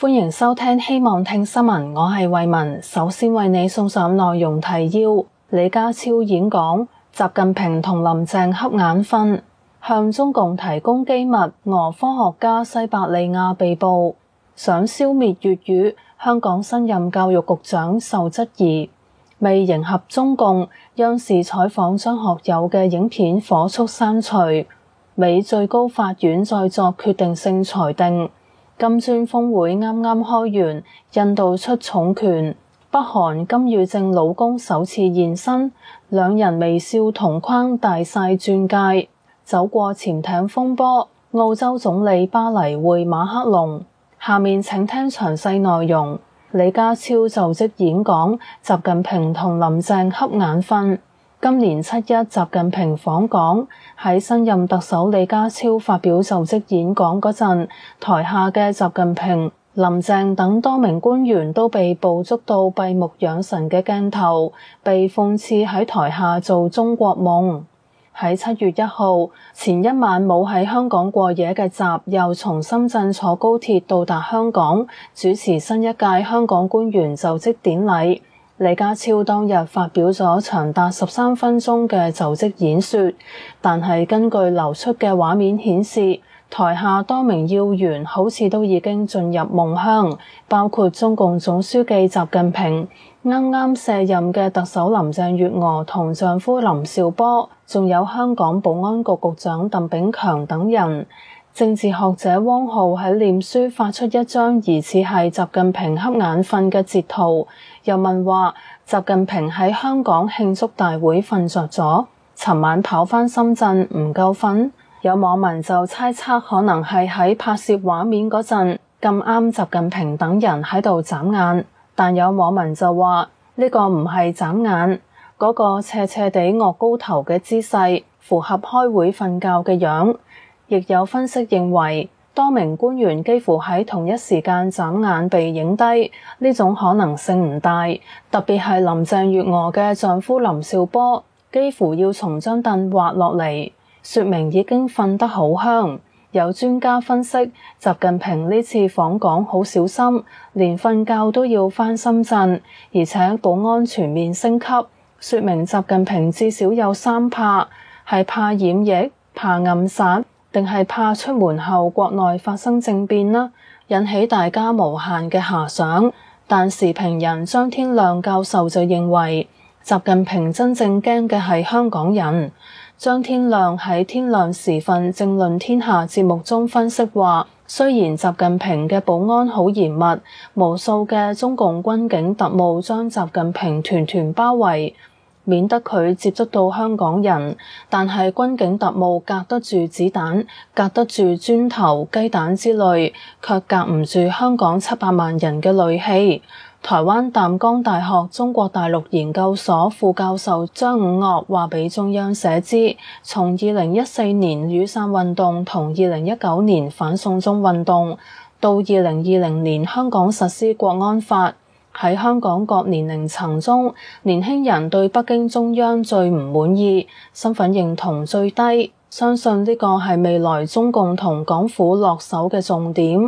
歡迎收聽希望聽新聞，我係慧雯。首先為你送上內容提要：李家超演講，習近平同林鄭瞌眼瞓，向中共提供機密，俄科學家西伯利亞被捕，想消滅粵語，香港新任教育局長受質疑，未迎合中共，央視採訪張學友嘅影片火速刪除，美最高法院再作決定性裁定。金磚峰會啱啱開完，印度出重拳，北韓金與正老公首次現身，兩人微笑同框大曬鑽戒，走過潛艇風波，澳洲總理巴黎會馬克龍。下面請聽詳細內容。李家超就職演講，習近平同林鄭瞌眼瞓。今年7月習近平訪港，喺新任特首李家超發表就職演講嗰陣，台下嘅習近平、林鄭等多名官員都被捕捉到閉目養神嘅鏡頭，被諷刺喺台下做中國夢。喺7月1號前一晚冇喺香港過夜嘅習，又從深圳坐高鐵到達香港，主持新一屆香港官員就職典禮。李家超當日發表咗長達13分鐘嘅就職演說，但係根據流出嘅畫面顯示，台下多名要員好似都已經進入夢鄉，包括中共總書記習近平、啱啱卸任嘅特首林鄭月娥同丈夫林紹波，仲有香港保安局局長鄧炳強等人。政治學者汪浩喺臉書發出一張疑似係習近平瞌眼瞓嘅截圖，又問話習近平喺香港慶祝大會瞓着咗，尋晚跑返深圳唔夠瞓。有網民就猜測可能係喺拍攝畫面嗰陣咁啱習近平等人喺度眨眼，但有網民就話呢個唔係眨眼，嗰個斜斜地昂高頭嘅姿勢符合開會瞓覺嘅樣。亦有分析認為，多名官員幾乎喺同一時間眨眼被影低，呢種可能性唔大。特別係林鄭月娥嘅丈夫林紹波，幾乎要從張凳滑落嚟，說明已經瞓得好香。有專家分析，習近平呢次訪港好小心，連瞓覺都要返深圳，而且保安全面升級，說明習近平至少有3怕：係怕染疫、怕暗殺，定係怕出門後國內發生政變呢？引起大家無限嘅遐想。但時評人張天亮教授就認為，習近平真正驚嘅係香港人。張天亮喺天亮時分政論天下節目中分析話，雖然習近平嘅保安好嚴密，無數嘅中共軍警特務將習近平團團包圍，免得佢接觸到香港人，但係軍警特務隔得住子彈，隔得住磚頭、雞蛋之類，卻隔唔住香港700萬人嘅戾氣。台灣淡江大學中國大陸研究所副教授張五岳話俾中央社知，從2014年雨傘運動同2019年反送中運動到2020年香港實施國安法，喺香港各年齡層中，年輕人對北京中央最唔滿意，身份認同最低，相信呢個係未來中共同港府落手嘅重點。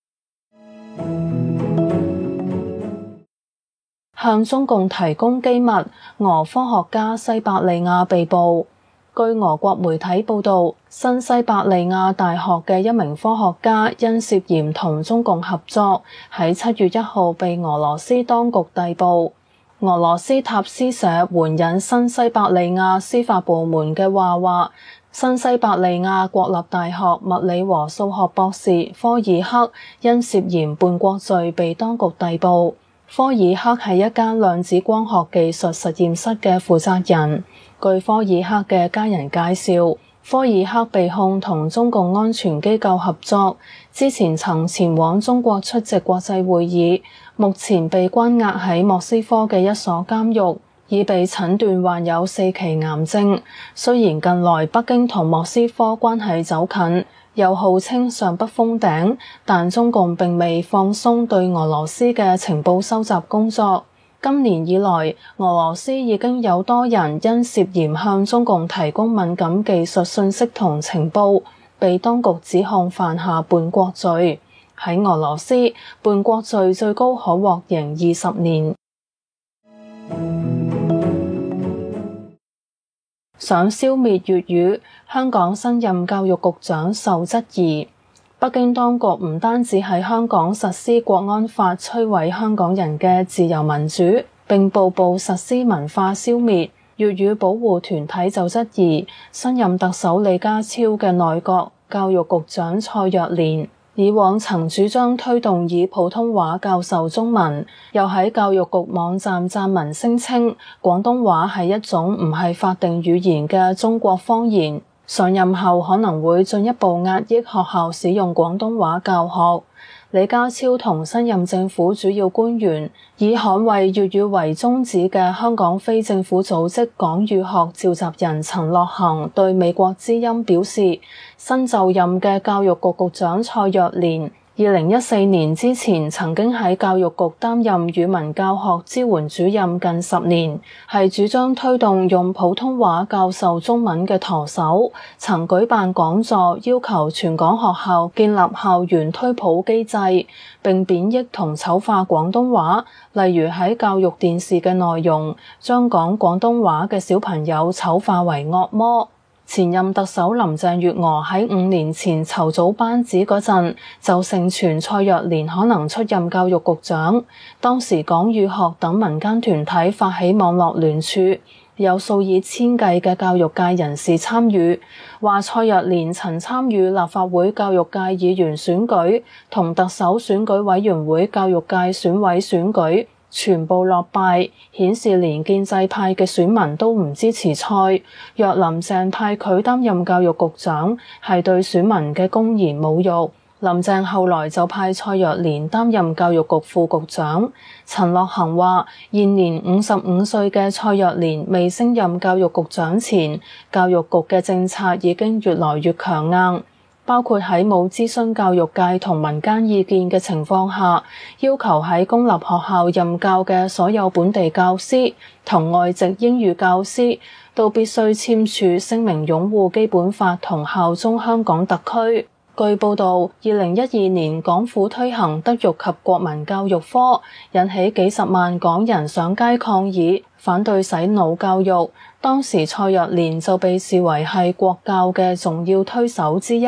向中共提供機密，俄科學家西伯利亞被捕。據俄國媒體報道，新西伯利亞大學嘅一名科學家因涉嫌同中共合作，喺7月1號被俄羅斯當局逮捕。俄羅斯塔斯社援引新西伯利亞司法部門嘅話，新西伯利亞國立大學物理和數學博士科爾克因涉嫌叛國罪被當局逮捕。科爾克係一間量子光學技術實驗室嘅負責人。據科爾克嘅家人介紹，科爾克被控同中共安全機構合作，之前曾前往中國出席國際會議，目前被關押喺莫斯科嘅一所監獄，已被診斷患有4期癌症。雖然近來北京同莫斯科關係走近，又號稱上不封頂，但中共並未放鬆對俄羅斯嘅情報收集工作。今年以來，俄羅斯已經有多人因涉嫌向中共提供敏感技術信息同情報，被當局指控犯下叛國罪。 喺俄羅斯叛國罪最高可獲刑20年。想消滅粵語，香港新任教育局長受質疑。北京當局唔單止喺香港實施國安法，摧毀香港人嘅自由民主，並步步實施文化消滅。粵語保護團體就質疑新任特首李家超嘅內閣教育局長蔡若蓮以往曾主張推動以普通話教授中文，又喺教育局網站撰文聲稱廣東話係一種唔係法定語言嘅中國方言。上任後可能會進一步壓抑學校使用廣東話教學。李家超同新任政府主要官員以捍衛粵語為宗旨嘅香港非政府組織港語學召集人陳樂行對美國之音表示，新就任嘅教育局局長蔡若蓮2014年之前曾經喺教育局擔任語文教學支援主任近10年，係主張推動用普通話教授中文嘅舵手，曾舉辦講座要求全港學校建立校園推普機制，並貶抑同醜化廣東話，例如喺教育電視嘅內容，將講廣東話嘅小朋友醜化為惡魔。前任特首林鄭月娥喺5年前籌組班子嗰陣，就盛傳蔡若蓮可能出任教育局長。當時港語學等民間團體發起網絡聯署，有數以千計嘅教育界人士參與，話蔡若蓮曾參與立法會教育界議員選舉同特首選舉委員會教育界選委選舉，全部落敗，顯示連建制派嘅選民都唔支持蔡。若林鄭派佢擔任教育局長，係對選民嘅公然侮辱。林鄭後來就派蔡若蓮擔任教育局副局長。陳樂行話，現年55歲嘅蔡若蓮未升任教育局長前，教育局嘅政策已經越來越強硬，包括喺冇諮詢教育界同民間意見嘅情況下，要求喺公立學校任教嘅所有本地教師同外籍英語教師都必須簽署聲明擁護基本法同效忠香港特區。據報道，2012年港府推行德育及國民教育科，引起幾十萬港人上街抗議，反對洗腦教育。當時蔡若蓮就被視為係國教嘅重要推手之一。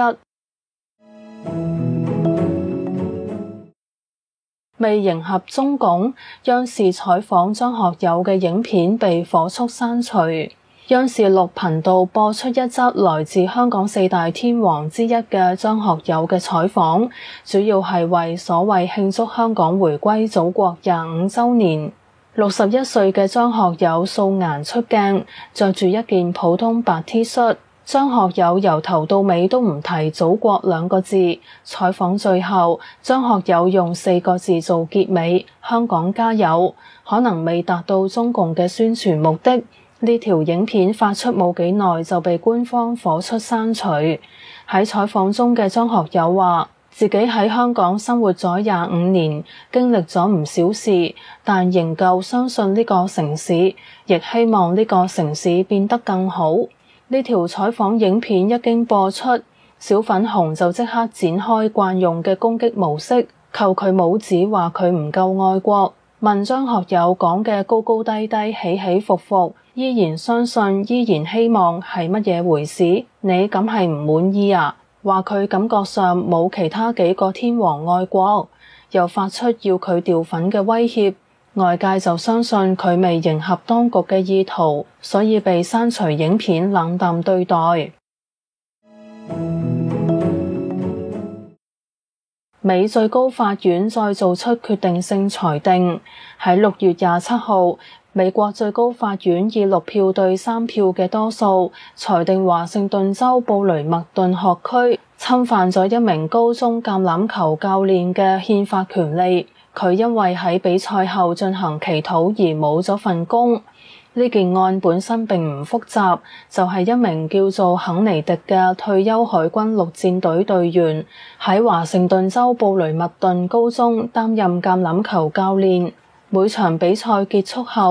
為迎合中共，央視採訪張學友嘅影片被火速刪除。央視6頻道播出一則來自香港4大天王之一嘅張學友嘅採訪，主要係為所謂慶祝香港回歸祖國25週年。61歲嘅張學友素顏出鏡，着住一件普通白 T 恤。張學友由頭到尾都唔提祖國2個字。採訪最後，張學友用4個字做結尾：香港加油。可能未達到中共嘅宣傳目的。呢條影片發出冇幾耐就被官方火速刪除。喺採訪中嘅張學友話，自己喺香港生活咗25年，經歷咗唔少事，但仍舊相信呢個城市，亦希望呢個城市變得更好。呢條採訪影片一經播出，小粉紅就即刻展開慣用嘅攻擊模式，扣佢帽子話佢唔夠愛國，問張學友講嘅高高低低、起起伏伏，依然相信、依然希望係乜嘢回事？你咁係唔滿意啊？話佢感覺上冇其他幾個天王愛國，又發出要佢掉粉嘅威脅。外界就相信佢未迎合當局嘅意圖，所以被刪除影片，冷淡對待。美最高法院再做出決定性裁定，喺6月27號，美國最高法院以6票對3票嘅多數，裁定華盛頓州布雷默頓學區侵犯咗一名高中橄欖球教練嘅憲法權利。佢因為喺比賽後進行祈禱而冇咗份工。呢件案本身並唔複雜，就係一名叫做肯尼迪嘅退休海軍陸戰隊隊員喺華盛頓州布雷默頓高中擔任橄欖球教練。每場比賽結束後，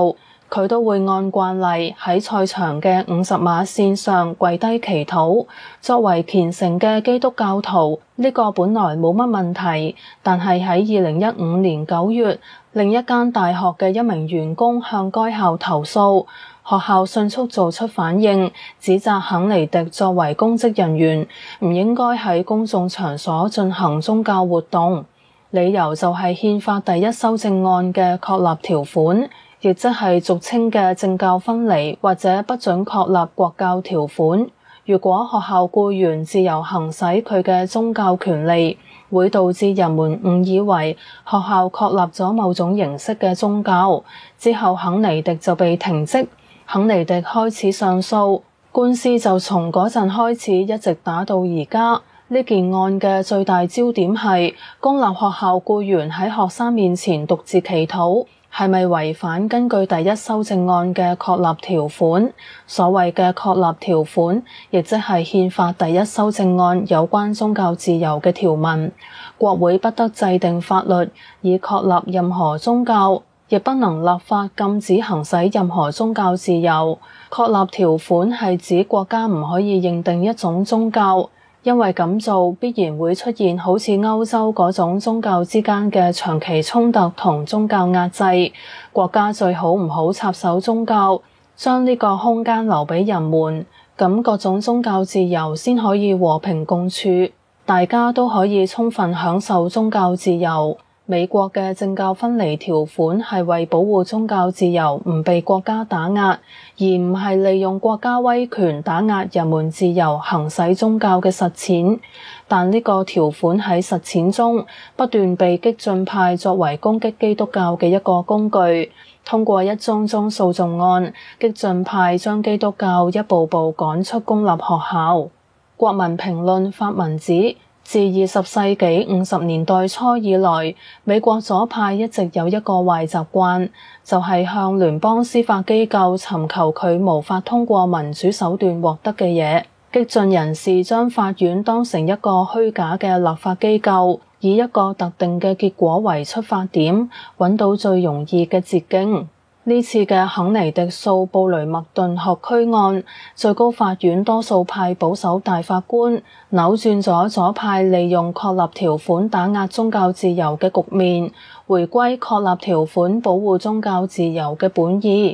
佢都會按慣例喺賽場嘅50碼線上跪低祈禱。作為虔誠嘅基督教徒，呢個本來冇乜問題，但係喺2015年9月，另一間大學嘅一名員工向該校投訴，學校迅速做出反應，指責肯尼迪作為公職人員唔應該喺公眾場所進行宗教活動，理由就係憲法第一修正案嘅確立條款，亦即係俗稱嘅政教分離或者不准確立國教條款。如果學校僱員自由行使佢嘅宗教權利，會導致人們誤以為學校確立咗某種形式嘅宗教。之後肯尼迪就被停職，肯尼迪開始上訴，官司就從嗰陣開始一直打到而家。呢件案嘅最大焦點係公立學校僱員喺學生面前獨自祈禱，係咪違反根據第一修正案嘅確立條款？所謂嘅確立條款，亦即係憲法第一修正案有關宗教自由嘅條文。國會不得制定法律以確立任何宗教，亦不能立法禁止行使任何宗教自由。確立條款係指國家唔可以認定一種宗教，因為咁做必然會出現好似歐洲嗰種宗教之間嘅長期衝突同宗教壓制。國家最好唔好插手宗教，將呢個空間留俾人們，咁各種宗教自由先可以和平共處，大家都可以充分享受宗教自由。美國嘅政教分離條款係為保護宗教自由唔被國家打壓，而唔係利用國家威權打壓人們自由行使宗教嘅實踐。但呢個條款喺實踐中不斷被激進派作為攻擊基督教嘅一個工具。通過一宗宗訴訟案，激進派將基督教一步步趕出公立學校。國民評論發文指，自20世紀50年代初以來，美國左派一直有一個壞習慣，就係向聯邦司法機構尋求佢無法通過民主手段獲得嘅嘢。激進人士將法院當成一個虛假嘅立法機構，以一個特定嘅結果為出發點，揾到最容易嘅捷徑。呢次嘅肯尼迪訴布雷默頓學區案，最高法院多數派保守大法官扭轉咗左派利用確立條款打壓宗教自由嘅局面，回歸確立條款保護宗教自由嘅本意。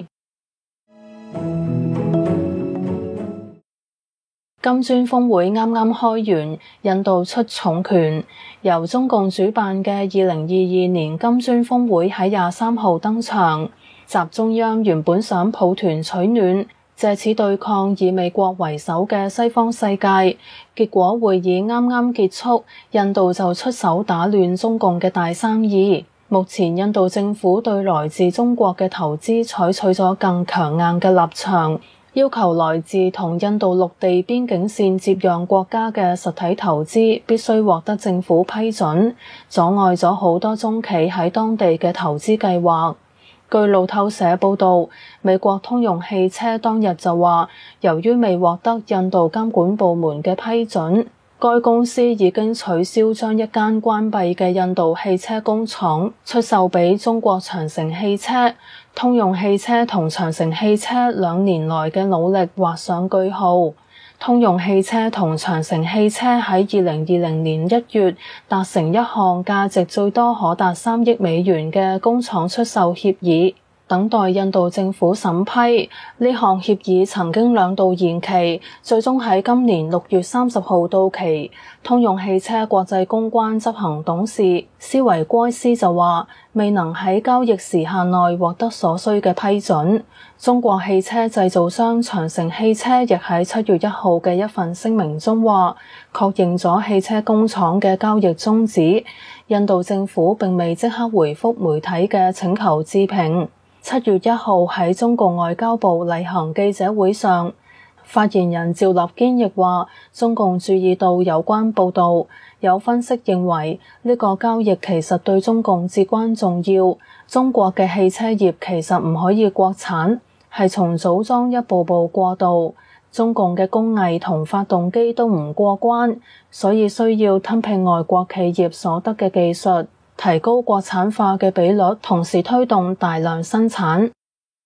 金磚峰會啱啱開完，印度出重拳，由中共主辦嘅2022年金磚峰會喺23號登場。習中央原本想抱團取暖，借此對抗以美國為首嘅西方世界，結果會議啱啱結束，印度就出手打亂中共嘅大生意。目前印度政府對來自中國嘅投資採取咗更強硬嘅立場，要求來自同印度陸地邊境線接壤國家嘅實體投資必須獲得政府批准，阻礙咗好多中企喺當地嘅投資計劃。據路透社報導，美國通用汽車當日就話，由於未獲得印度監管部門嘅批准，該公司已經取消將一間關閉嘅印度汽車工廠出售俾中國長城汽車。通用汽車同長城汽車2年來嘅努力畫上句號。通用汽車同長城汽車喺2020年1月達成一項價值最多可達3億美元嘅工廠出售協議，等待印度政府審批。呢項協議曾經2度延期，最終喺今年6月30號到期。通用汽車國際公關執行董事斯維戈斯就話，未能喺交易時限內獲得所需嘅批准。中國汽車製造商長城汽車亦喺7月1號嘅一份聲明中話，確認咗汽車工廠嘅交易終止。印度政府並未即刻回覆媒體嘅請求置評。7月1號喺中共外交部例行記者會上，發言人趙立堅亦話，中共注意到有關報導，有分析認為呢個交易其實對中共至關重要。中國嘅汽車業其實唔可以國產，係從組裝一步步過渡。中共嘅工藝同發動機都唔過關，所以需要吞併外國企業所得嘅技術，提高國產化嘅比率，同時推動大量生產。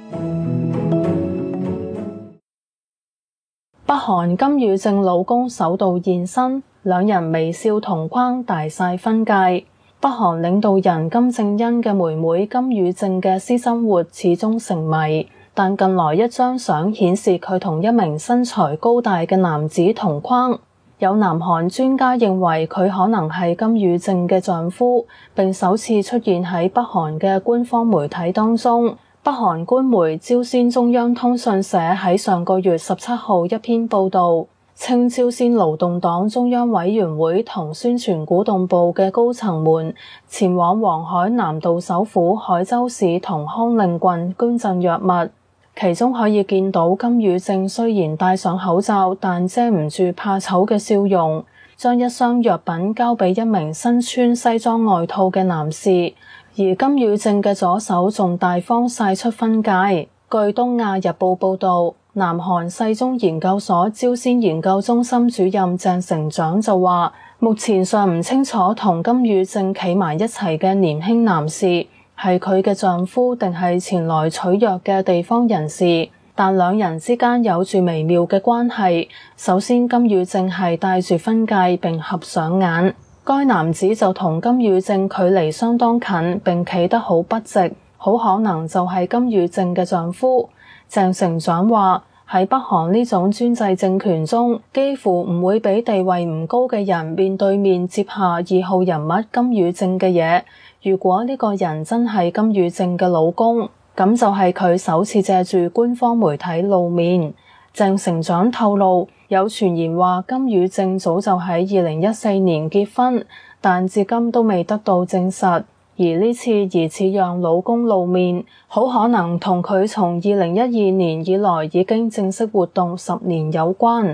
北韓金與正老公首度現身，兩人微笑同框，大晒婚戒。北韓領導人金正恩嘅妹妹金與正嘅私生活始終成謎，但近來一張相顯示佢同一名身材高大嘅男子同框。有南韓專家認為佢可能係金與正嘅丈夫，並首次出現喺北韓嘅官方媒體當中。北韓官媒朝鮮中央通訊社喺上個月17號一篇報導，稱朝鮮勞動黨中央委員會同宣傳鼓動部嘅高層們前往黃海南道首府海州市同康寧郡捐贈藥物，其中可以見到金與正雖然戴上口罩，但遮唔住怕醜嘅笑容，將一箱藥品交俾一名身穿西裝外套嘅男士。而金與正嘅左手仲大方曬出婚戒。據東亞日報報導，南韓世宗研究所朝鮮研究中心主任鄭成長就話，目前尚唔清楚同金與正企埋一齊嘅年輕男士係佢嘅丈夫定係前來取藥嘅地方人士，但兩人之間有住微妙嘅關係。首先，金與正係戴住婚戒並合上眼。該男子就同金與正距離相當近，並企得好筆直，好可能就係金與正嘅丈夫。鄭成長話，喺北韓呢種專制政權中，幾乎唔會俾地位唔高嘅人面對面接下二號人物金與正嘅嘢。如果呢個人真係金與正嘅老公，咁就係佢首次借住官方媒體露面。鄭成長透露，有傳言話金與正早就喺2014年結婚，但至今都未得到證實。而呢次疑似讓老公露面，好可能同佢從2012年以來已經正式活動10年有關。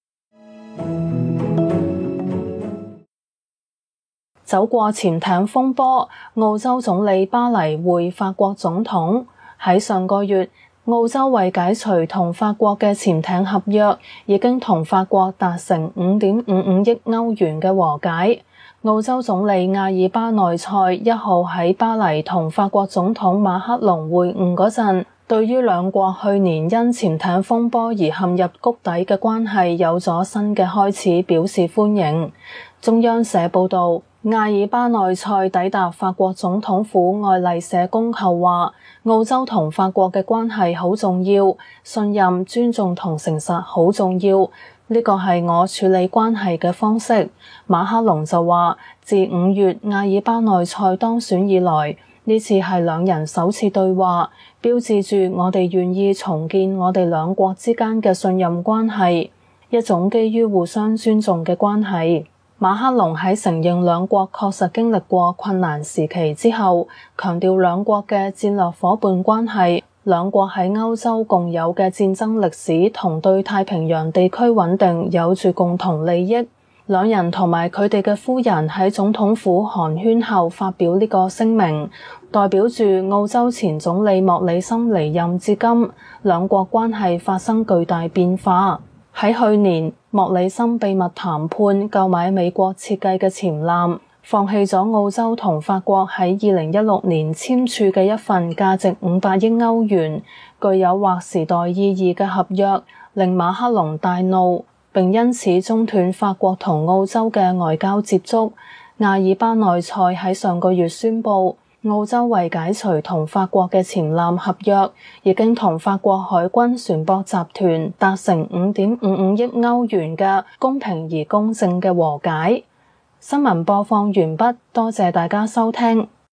走過潛艇風波，澳洲總理巴黎會法國總統。喺上個月，澳洲為解除同法國嘅潛艇合約，已經同法國達成5.55億歐元嘅和解。澳洲總理阿爾巴內塞1號喺巴黎同法國總統馬克龍會晤嗰陣，對於兩國去年因潛艇風波而陷入谷底嘅關係有咗新嘅開始，表示歡迎。中央社報導，阿爾巴內塞抵達法國總統府愛麗舍宮後話，澳洲同法國嘅關係好重要，信任、尊重同誠實好重要，呢個係我處理關係嘅方式。馬克龍就話，自5月阿爾巴內塞當選以來，呢次係兩人首次對話，標誌住我哋願意重建我哋兩國之間嘅信任關係，一種基於互相尊重嘅關係。馬克龍喺承認兩國確實經歷過困難時期之後，強調兩國嘅戰略夥伴關係，兩國喺歐洲共有嘅戰爭歷史同對太平洋地區穩定有住共同利益。兩人同埋佢哋嘅夫人喺總統府寒暄後發表呢個聲明，代表住澳洲前總理莫里森離任至今，兩國關係發生巨大變化。喺去年，莫里森秘密談判購買美國設計嘅潛艦，放棄咗澳洲同法國喺2016年簽署嘅一份價值500億歐元、具有劃時代意義嘅合約，令馬克龍大怒，並因此中斷法國同澳洲嘅外交接觸。阿爾巴內塞喺上個月宣布，澳洲為解除同法國嘅潛艦合約，已經同法國海軍船舶集團達成5.55億歐元嘅公平而公正嘅和解。新聞播放完畢，多謝大家收聽。